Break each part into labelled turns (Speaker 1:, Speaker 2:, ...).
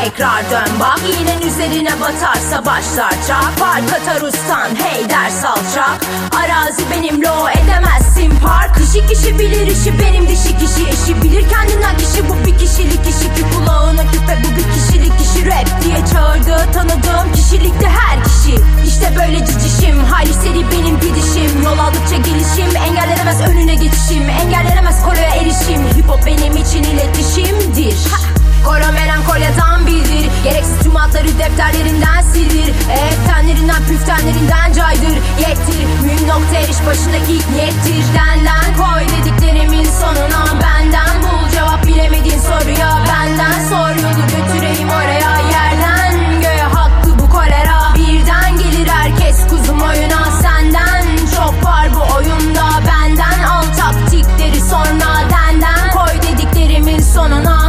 Speaker 1: tekrar dön bak. İğnen üzerine batarsa başlar çak. Fark atar ustan hey der salçak. Arazi benim lo edemezsin park. Kişi kişi bilir işi benim dişi kişi eşi. Bilir kendinden kişi bu bir kişilik işi ki kulağına küpe bu bir kişilik işi. Rap diye çağırdı tanıdığım kişilikte her kişi. İşte böyle cicişim hayli seri benim gidişim. Yol aldıkça gelişim engellenemez önüne geçişim. Engellenemez kolaya erişim. Hip hop benim için iletişimdir. Koro melankolyadan bildir. Gereksiz tüm hatları defterlerinden sildir. Eftenlerinden püftenlerinden caydır. Yettir mühim nokta eriş başındaki ilk niyettir. Denden koy dediklerimin sonuna. Benden bul cevap bilemediğin soruya. Benden sor yolu götüreyim oraya. Yerden göğe hattı bu kolera. Birden gelir herkes kuzum oyuna. Senden çok var bu oyunda. Benden al taktikleri sonra. Denden koy dediklerimin sonuna.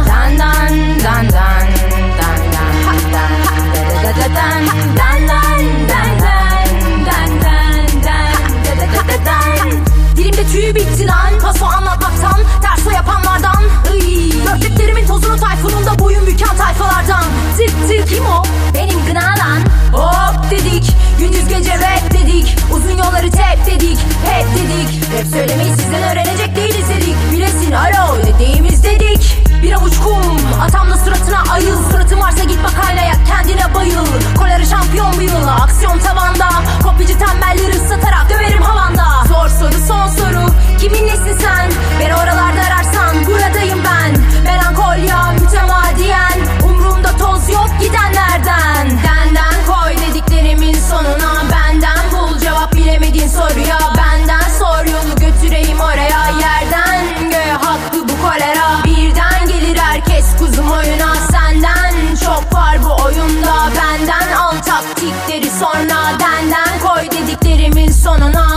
Speaker 1: Dilimde tüy bitti lan. Paso anlatmaktan terso yapanlardan. Dörtlüklerimin tozunu tayfununda boyun büken tayfalardan. Tık tık kim o? Benim gınalan. Hop dedik gündüz gece rap dedik. Uzun yolları tep dedik hep dedik. Rap söylemeyi sizden öğrenecek değiliz dedik. Bilesin alo dediğimiz dedik. Bir avuç kum atamda suratına ayıl. Suratın varsa git bak aynaya kendine bayıl. Kolları şampiyon bir yıl aksiyon tavanda. Kopyacı tembelleri ıslatarak döverim havanda. Zor soru son soru kimin nesin sen? Beni oralarda ararsan buradayım ben. Melankolya mütemadiyen. Umrumda toz yok gidenlerden. Denden koy dediklerimin sonuna. Benden bul cevap bilemediğin soruya. Benden sor yolu götüreyim oraya. Yerden göğe hattı bu kolera. Birden gelir herkes kuzum oyuna. Senden çok var bu oyunda. Benden al taktikleri sonra. Denden koy dediklerimin sonuna.